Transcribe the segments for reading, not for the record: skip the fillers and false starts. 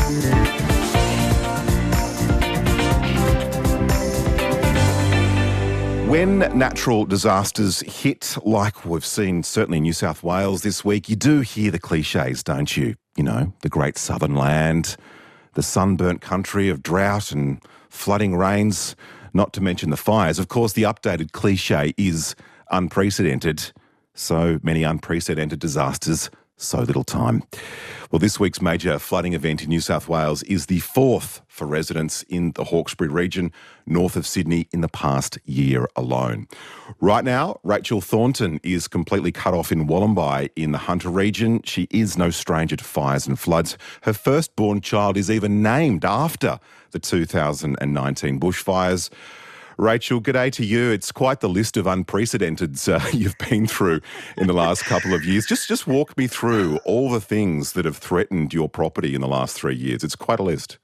When natural disasters hit, like we've seen certainly in New South Wales this week, you do hear the cliches, don't you? You know, the great southern land, the sunburnt country of drought and flooding rains, not to mention the fires. Of course, the updated cliche is unprecedented. So many unprecedented disasters, so little time. Well, this week's major flooding event in New South Wales is the fourth for residents in the Hawkesbury region, north of Sydney, in the past year alone. Right now, Rachel Thornton is completely cut off in Wollombi in the Hunter region. She is no stranger to fires and floods. Her firstborn child is even named after the 2019 bushfires. Rachel, g'day to you. It's quite the list of unprecedenteds you've been through in the last couple of years. Just walk me through all the things that have threatened your property in the last 3 years. It's quite a list.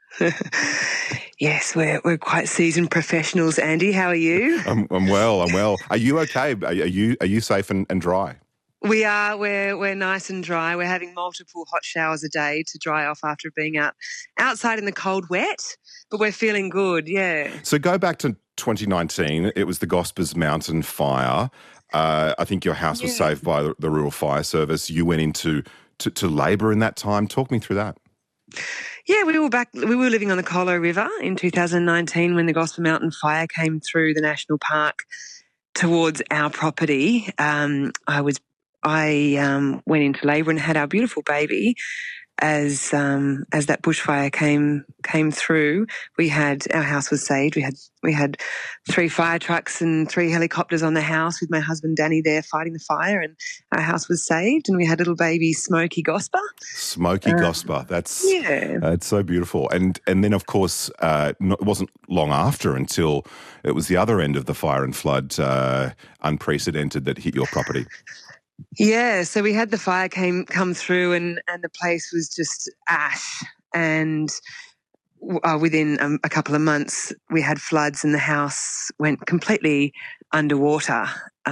Yes, we're quite seasoned professionals, Andy. How are you? I'm well. Are you okay? Are you safe and dry? We are. We're nice and dry. We're having multiple hot showers a day to dry off after being outside in the cold wet, but we're feeling good, yeah. So go back to 2019. It was the Gospers Mountain fire. I think your house was saved by the Rural Fire Service. You went into labour in that time. Talk me through that. Yeah, we were living on the Colo River in 2019 when the Gosper Mountain fire came through the national park towards our property. I went into labour and had our beautiful baby. As that bushfire came through, our house was saved. We had 3 fire trucks and 3 helicopters on the house with my husband Danny there fighting the fire, and our house was saved. And we had little baby Smokey Gosper. Gosper, that's so beautiful. And then of course it wasn't long after until it was the other end of the fire and flood, unprecedented, that hit your property. Yeah, so we had the fire come through and the place was just ash, and within a couple of months we had floods and the house went completely underwater,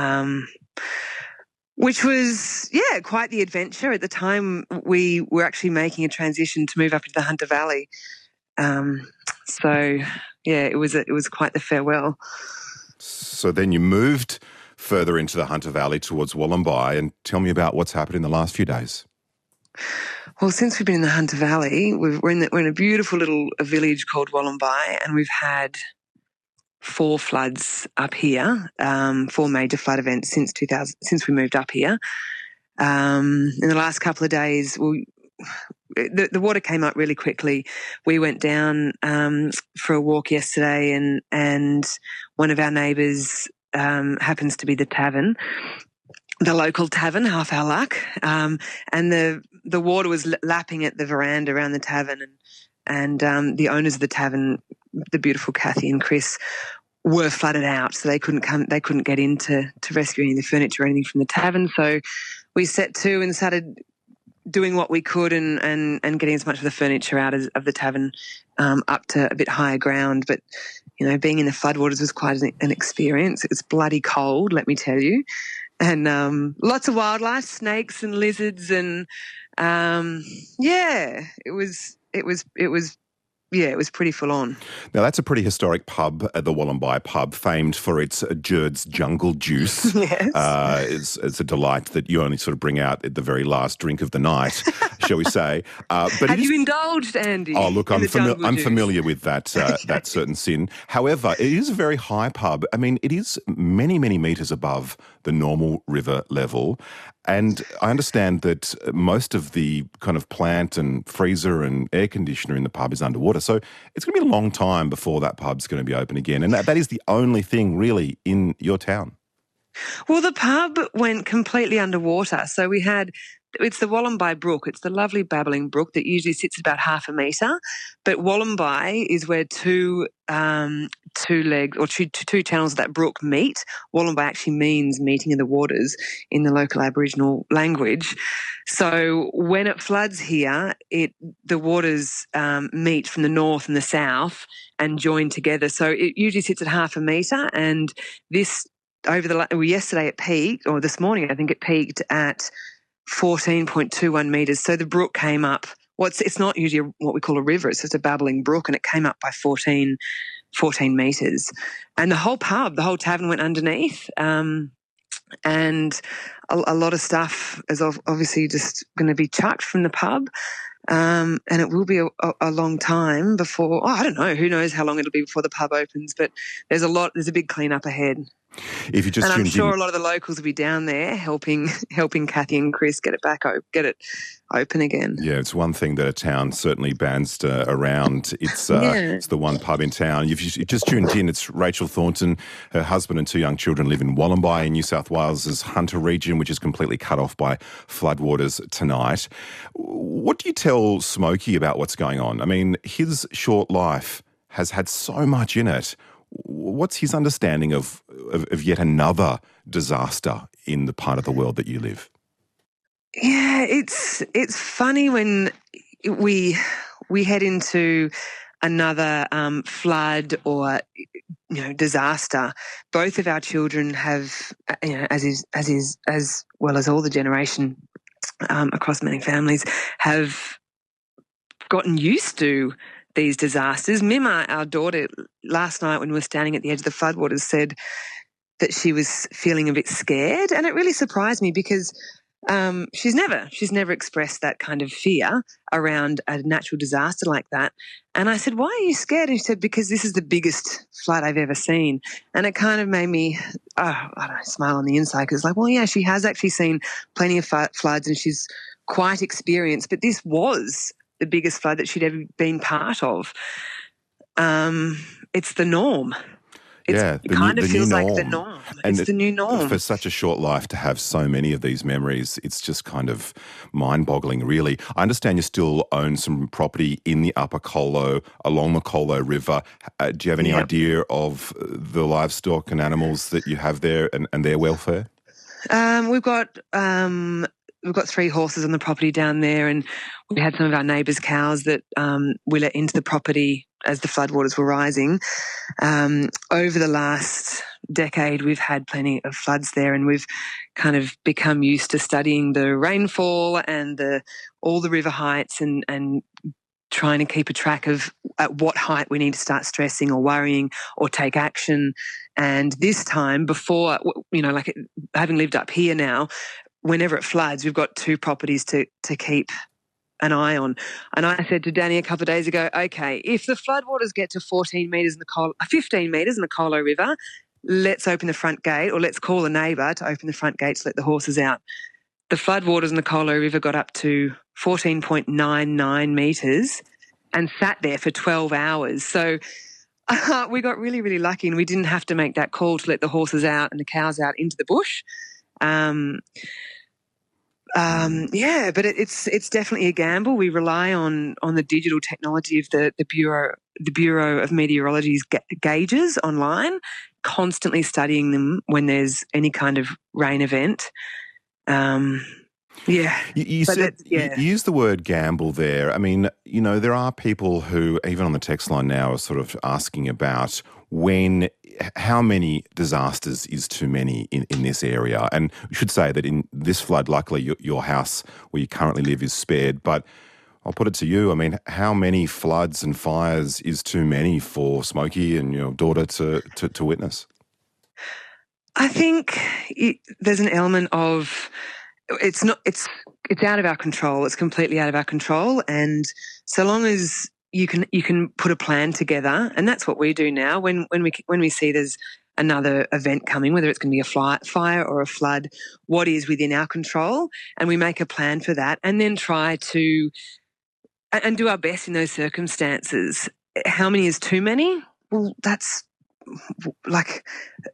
which was, quite the adventure. At the time we were actually making a transition to move up into the Hunter Valley. It was quite the farewell. So then you moved further into the Hunter Valley towards Wollombi, and tell me about what's happened in the last few days. Well, since we've been in the Hunter Valley, we're in a beautiful little village called Wollombi, and we've had 4 floods up here, 4 major flood events since we moved up here. In the last couple of days, the water came up really quickly. We went down for a walk yesterday, and one of our neighbours happens to be the tavern, the local tavern, Half Our Luck, and the water was lapping at the veranda around the tavern, and the owners of the tavern, the beautiful Kathy and Chris, were flooded out, so they couldn't get in to rescue any of the furniture or anything from the tavern. So we set to and started doing what we could and getting as much of the furniture out of the tavern up to a bit higher ground. But, being in the floodwaters was quite an experience. It was bloody cold, let me tell you. And lots of wildlife, snakes and lizards, and it was pretty full on. Now, that's a pretty historic pub, the Wollombi pub, famed for its Jerd's Jungle Juice. Yes. It's a delight that you only sort of bring out at the very last drink of the night, shall we say. But Have you indulged, Andy? Oh, look, I'm familiar with that that certain sin. However, it is a very high pub. I mean, it is many, many metres above the normal river level. And I understand that most of the kind of plant and freezer and air conditioner in the pub is underwater. So it's going to be a long time before that pub's going to be open again. And that is the only thing really in your town. Well, the pub went completely underwater. So it's the Wollombi Brook. It's the lovely babbling brook that usually sits about 0.5 metre. But Wollombi is where two legs or two channels of that brook meet. Wollombi actually means meeting of the waters in the local Aboriginal language. So when it floods here, the waters meet from the north and the south and join together. So it usually sits at 0.5 metre, and yesterday it peaked, or this morning I think it peaked at 14.21 metres. So the brook came up it's not usually what we call a river. It's just a babbling brook, and it came up by 14 meters, and the whole tavern went underneath. And a lot of stuff is obviously just going to be chucked from the pub. And it will be a long time before, I don't know, who knows how long it'll be before the pub opens, but there's a big clean-up ahead. If you just and I'm sure a lot of the locals will be down there helping Kathy and Chris get it open again. Yeah, it's one thing that a town certainly bands around. It's the one pub in town. If you just tuned in, it's Rachel Thornton. Her husband and 2 young children live in Wollombi in New South Wales' Hunter region, which is completely cut off by floodwaters tonight. What do you tell Smokey about what's going on? I mean, his short life has had so much in it. What's his understanding of yet another disaster in the part of the world that you live? Yeah, it's funny when we head into another flood or disaster. Both of our children have, as well as all the generation across many families, have gotten used to these disasters. Mima, our daughter, last night when we were standing at the edge of the floodwaters, said that she was feeling a bit scared, and it really surprised me because she's never expressed that kind of fear around a natural disaster like that. And I said, "Why are you scared?" And she said, "Because this is the biggest flood I've ever seen." And it kind of made me, smile on the inside, because well, yeah, she has actually seen plenty of floods and she's quite experienced, but this was the biggest flood that she'd ever been part of. It's the norm. It kind of feels like the norm. It's the new norm. For such a short life to have so many of these memories, it's just kind of mind-boggling, really. I understand you still own some property in the Upper Colo, along the Colo River. Do you have any idea of the livestock and animals that you have there and their welfare? We've got 3 horses on the property down there, and we had some of our neighbours' cows that we let into the property as the floodwaters were rising. Over the last decade, we've had plenty of floods there, and we've kind of become used to studying the rainfall and all the river heights and trying to keep a track of at what height we need to start stressing or worrying or take action. And this time, before, having lived up here now, whenever it floods, we've got 2 properties to keep an eye on. And I said to Danny a couple of days ago, okay, if the floodwaters get to 15 metres in the Colo River, let's open the front gate, or let's call a neighbour to open the front gate to let the horses out. The floodwaters in the Colo River got up to 14.99 metres and sat there for 12 hours. So we got really, really lucky, and we didn't have to make that call to let the horses out and the cows out into the bush. But it's definitely a gamble. We rely on the digital technology of the Bureau of Meteorology's gauges online, constantly studying them when there's any kind of rain event. You used the word gamble there. I mean, there are people who, even on the text line now, are sort of asking about how many disasters is too many in this area. And we should say that in this flood, luckily your house where you currently live is spared. But I'll put it to you, I mean, how many floods and fires is too many for Smokey and your daughter to witness? I think there's an element of it's out of our control. It's completely out of our control. And so long as you can put a plan together, and that's what we do now. When we see there's another event coming, whether it's going to be a fire or a flood, what is within our control, and we make a plan for that, and then try to and do our best in those circumstances. How many is too many? Well, that's like,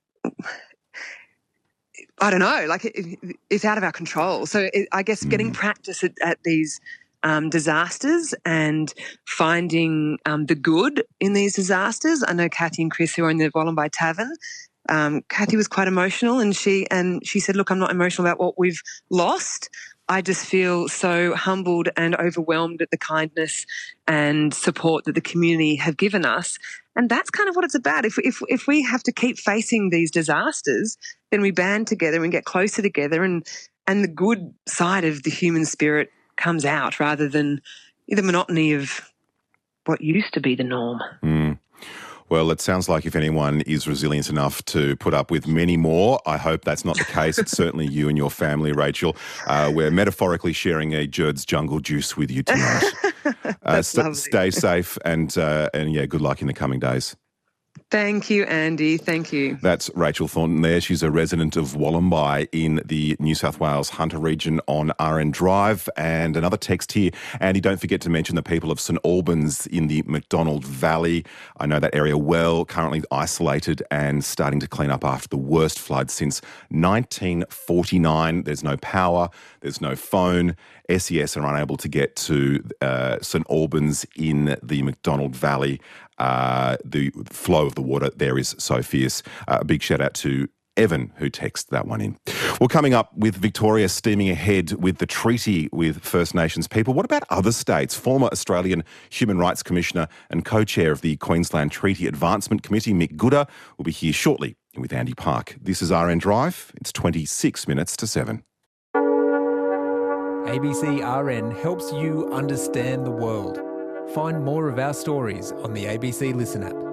I don't know, like it's out of our control. So I guess getting practice at these disasters and finding the good in these disasters. I know Kathy and Chris, who are in the Wollombi Tavern, Kathy was quite emotional, and she said, "Look, I'm not emotional about what we've lost. I just feel so humbled and overwhelmed at the kindness and support that the community have given us." And that's kind of what it's about. If we have to keep facing these disasters, then we band together and get closer together, and the good side of the human spirit comes out rather than the monotony of what used to be the norm. Well, it sounds like if anyone is resilient enough to put up with many more, I hope that's not the case. It's certainly you and your family, Rachel. We're metaphorically sharing a Jerd's Jungle Juice with you tonight. Stay safe and good luck in the coming days. Thank you, Andy. Thank you. That's Rachel Thornton there. She's a resident of Wollombi in the New South Wales Hunter region on RN Drive. And another text here. Andy, don't forget to mention the people of St Albans in the McDonald Valley. I know that area well, currently isolated and starting to clean up after the worst flood since 1949. There's no power, there's no phone. SES are unable to get to St Albans in the McDonald Valley. The flow of the water there is so fierce. A big shout out to Evan who texted that one in. Well, coming up with Victoria steaming ahead with the treaty with First Nations people. What about other states? Former Australian Human Rights Commissioner and co-chair of the Queensland Treaty Advancement Committee, Mick Gooda, will be here shortly with Andy Park. This is RN Drive. It's 26 minutes to 7. ABC RN helps you understand the world. Find more of our stories on the ABC Listen app.